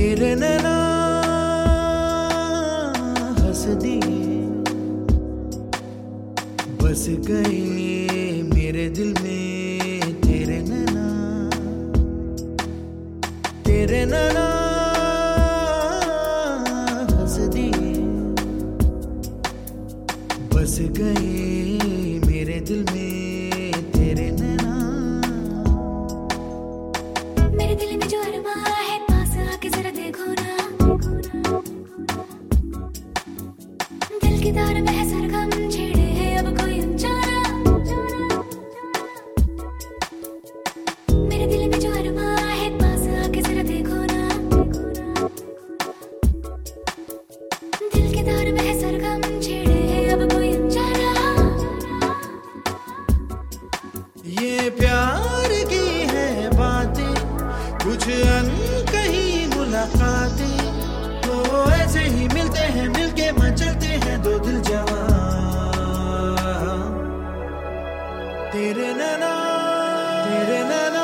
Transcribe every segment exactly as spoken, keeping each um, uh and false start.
तेरे नैना हंस दिए, बस गए मेरे दिल में तेरे नैना, तेरे नैना हंस दिए, बस गए मेरे दिल में तेरे नैना। मेरे दिल में जो अरमा है पास आके जरा देखो ना, दिल की तार में है सरगम छेड़े है अब कोई अनजाना। मेरे दिल में जो अरमा है पास आके जरा देखो ना, दिल की तार में है सरगम छेड़े है अब कोई अनजाना। ये प्यार की है बातें, कुछ अनकही मुलाकातें, तो ऐसे ही मिलते हैं, मिलके मचलते हैं दो दिल जवां। तेरे नैना तेरे नैना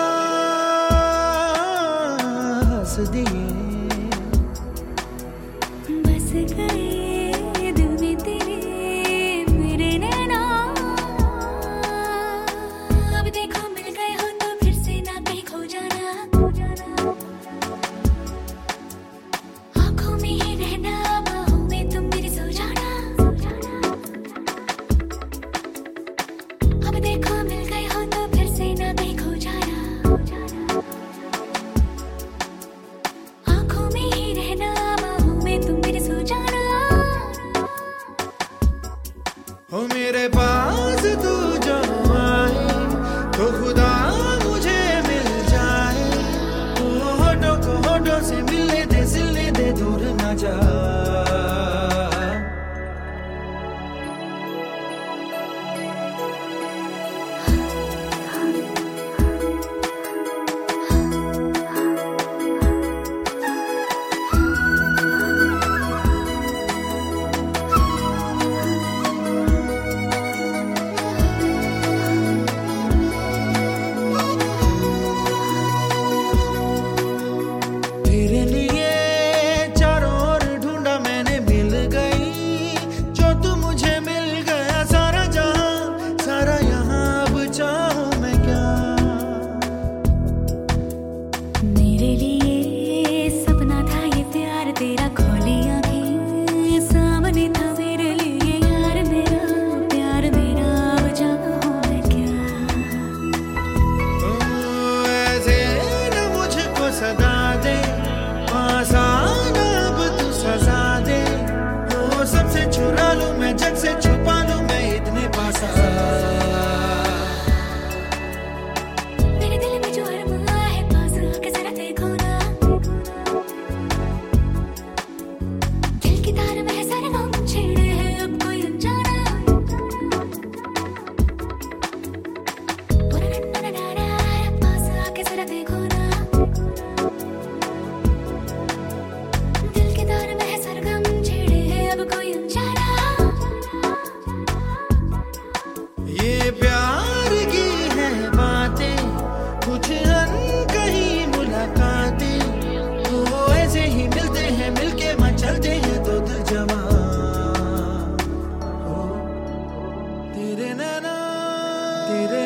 हंस दिए, बस गए दिल में तेरे मेरे नैना। अब देखो मिल गए हो तो फिर से ना कहीं खो जाना, आंखों में ही रहना, बाहों में तुम मेरी सो जाना। अब देखो मिल गए हो तो फिर से ना कहीं खो जाना, आंखों में ही रहना, बाहों में तुम मेरी सो जाना। हो मेरे पास तू जो आए तो खुदा मुझे मिल जाए, तो होठों को होठों से मिलने दे, सिलने दे, दूर ना जा। तेरे लिए चारों ओर ढूंढा मैंने, मिल गई जो तू मुझे मिल गया। सारा जहां सारा यहाँ अब चाहूं मैं क्या। मेरे लिए सपना था ये प्यार तेरा, खोली आंखें सामने था मेरे लिए यार मेरा, प्यार मेरा अब चाहूं मैं क्या। ओ, ऐसे न मुझको सदा दे, आसान अब तू सजा दे, तो सबसे चुरा लूं मैं, जग से छुपा लूं मैं, इतने पास आ। मेरे दिल में जो अरमा है पास आके जरा देखो ना, दिल की तार में है सरगम छेड़े है अब कोई अनजाना। पास आके जरा देखो ना, दिल की तार में है सरगम छेड़े है अब कोई अनजाना। ये प्यार की है बातें, कुछ अनकही मुलाकातें, तो ऐसे ही मिलते हैं, मिलके मचलते हैं दो दिल जवां। ओ, तेरे नैना तेरे